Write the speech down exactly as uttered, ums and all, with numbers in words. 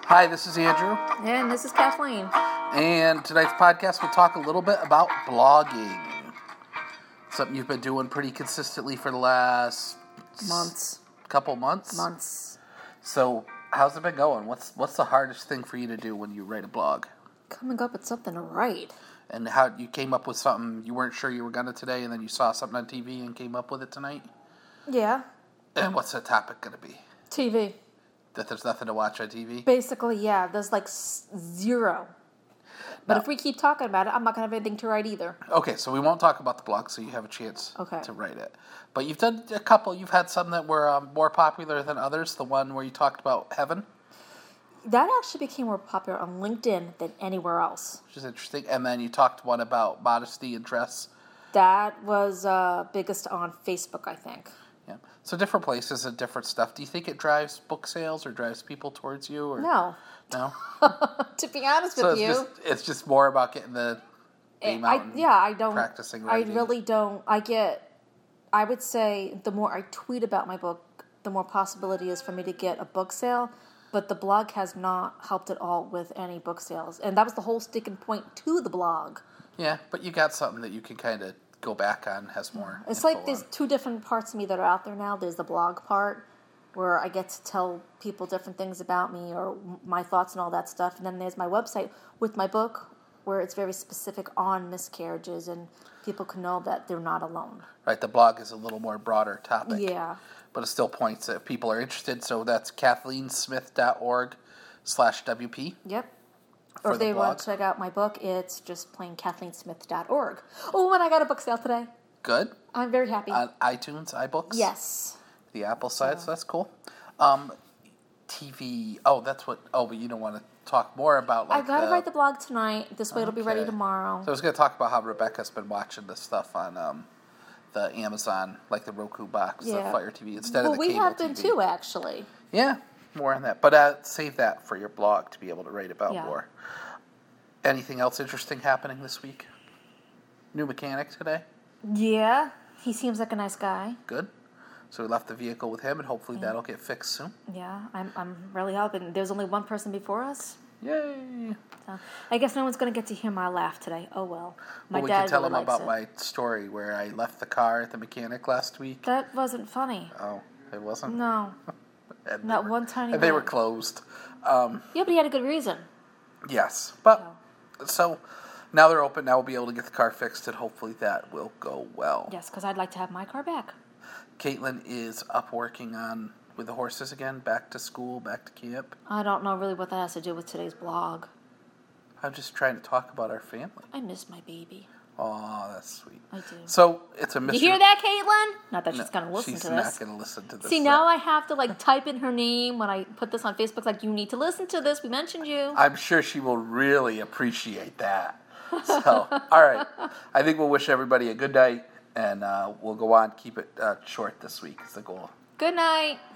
Hi, this is Andrew. And this is Kathleen. And tonight's podcast, we'll talk a little bit about blogging. Something you've been doing pretty consistently for the last... Months. Couple months? Months. So, how's it been going? What's what's the hardest thing for you to do when you write a blog? Coming up with something to write. And how you came up with something you weren't sure you were going to today, and then you saw something on T V and came up with it tonight? Yeah. And what's the topic going to be? T V. That there's nothing to watch on T V? Basically, yeah. There's like s- zero. But No. if we keep talking about it, I'm not going to have anything to write either. Okay, so we won't talk about the blog, so you have a chance Okay. to write it. But you've done a couple. You've had some that were um, more popular than others. The one where you talked about heaven, That actually became more popular on LinkedIn than anywhere else. which is interesting. And then you talked one about modesty and dress. That was uh, biggest on Facebook, I think. Yeah. So different places and different stuff. Do you think it drives book sales or drives people towards you? Or No. No? To be honest So with it's you. just it's just more about getting the name I, out and yeah, I don't. practicing I writing. really don't. I get. I would say the more I tweet about my book, the more possibility is for me to get a book sale. But the blog has not helped at all with any book sales, and that was the whole sticking point to the blog. Yeah, but you got something that you can kind of go back on, has more. It's info like there's on. two different parts of me that are out there now. There's the blog part, where I get to tell people different things about me or my thoughts and all that stuff. And then there's my website with my book, where it's very specific on miscarriages, and people can know that they're not alone. Right, the blog is a little more broader topic. Yeah. But it still points if people are interested. So that's kathleensmith.org slash WP. Yep. For Or if the they blog. want to check out my book, it's just plain kathleen smith dot org. Oh, and I got a book sale today. Good. I'm very happy. On iTunes, iBooks? Yes. The Apple side, so that's cool. Um, T V, oh, that's what, oh, but you don't want to talk more about like I got to the, write the blog tonight. This way it'll be ready Okay. tomorrow. So I was going to talk about how Rebecca's been watching this stuff on um, the Amazon, like the Roku box, the Yeah. Fire T V, instead well, of the we cable have been T V. too, actually. Yeah, more on that. But uh, save that for your blog to be able to write about Yeah. more. Anything else interesting happening this week? New mechanic today? Yeah. He seems like a nice guy. Good. So we left the vehicle with him, and hopefully that'll get fixed soon. Yeah, I'm I'm really hoping. There's only one person before us. Yay! So I guess no one's going to get to hear my laugh today. Oh, well. My Well, we dad can tell really him likes about it. my story where I left the car at the mechanic last week. That wasn't funny. Oh, it wasn't? No. And they Not were- one tiny And they were bit. closed. Um, Yeah, but he had a good reason. yes. But, so, now they're open. Now we'll be able to get the car fixed, and hopefully that will go well. Yes, because I'd like to have my car back. Caitlin is up working on with the horses again, back to school, back to camp. I don't know really what that has to do with today's blog. I'm just trying to talk about our family. I miss my baby. Oh, that's sweet. I do. So it's a You mystery. hear that, Caitlin? Not that No, she's going to listen she's to not this. going to listen to this. See, now I have to like type in her name when I put this on Facebook. Like, you need to listen to this. We mentioned you. I'm sure she will really appreciate that. So, all right. I think we'll wish everybody a good night, and uh, we'll go on. Keep it uh, short this week is the goal. Good night.